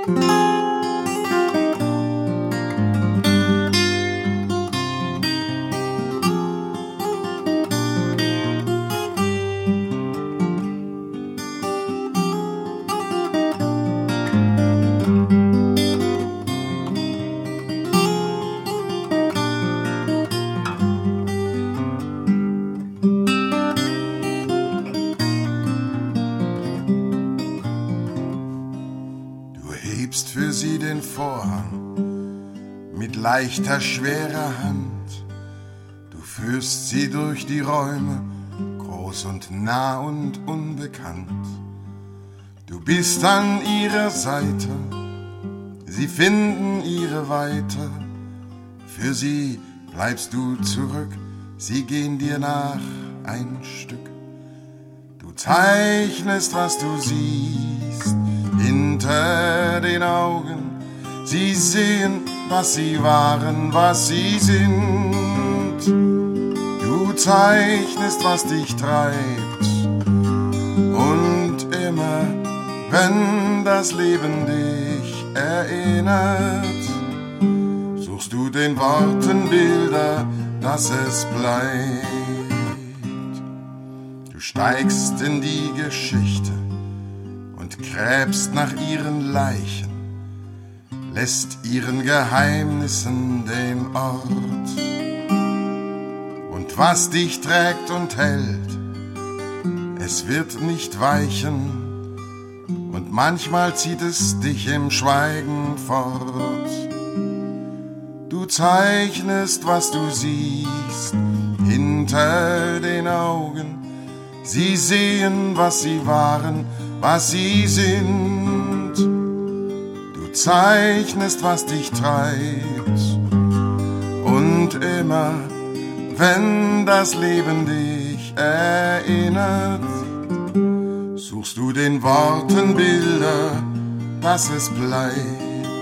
Für sie den Vorhang mit leichter, schwerer Hand. Du führst sie durch die Räume, groß und nah und unbekannt. Du bist an ihrer Seite, sie finden ihre Weite. Für sie bleibst du zurück, sie gehen dir nach ein Stück. Du zeichnest, was du siehst, hinter den Augen. Sie sehen, was sie waren, was sie sind. Du zeichnest, was dich treibt. Und immer, wenn das Leben dich erinnert, suchst du den Worten Bilder, dass es bleibt. Du steigst in die Geschichte und gräbst nach ihren Leichen, lässt ihren Geheimnissen den Ort. Und was dich trägt und hält, es wird nicht weichen, und manchmal zieht es dich im Schweigen fort. Du zeichnest, was du siehst, hinter den Augen. Sie sehen, was sie waren, was sie sind. Du zeichnest, was dich treibt. Und immer, wenn das Leben dich erinnert, suchst du den Worten Bilder, dass es bleibt.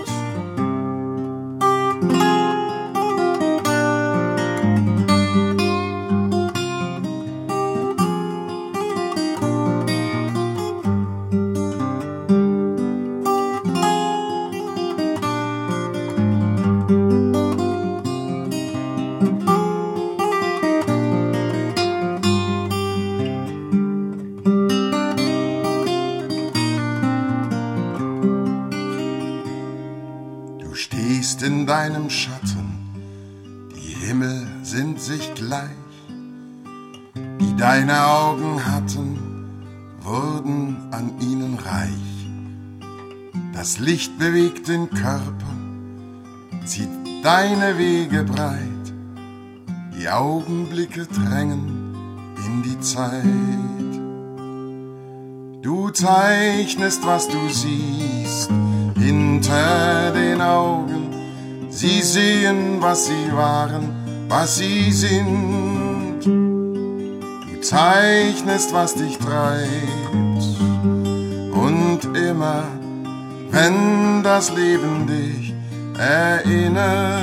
In deinem Schatten, die Himmel sind sich gleich, die deine Augen hatten, wurden an ihnen reich. Das Licht bewegt den Körper, zieht deine Wege breit, die Augenblicke drängen in die Zeit. Du zeichnest, was du siehst, hinter den Augen. Sie sehen, was sie waren, was sie sind. Du zeichnest, was dich treibt. Und immer, wenn das Leben dich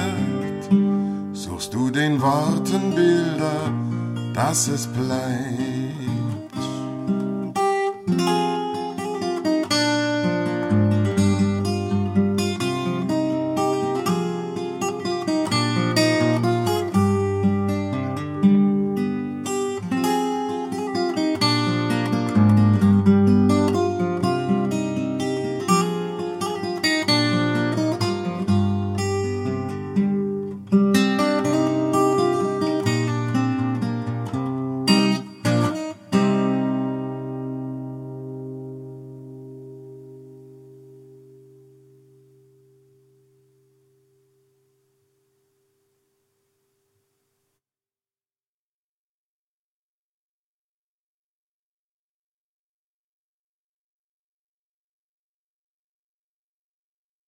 erinnert, suchst du den Worten Bilder, dass es bleibt.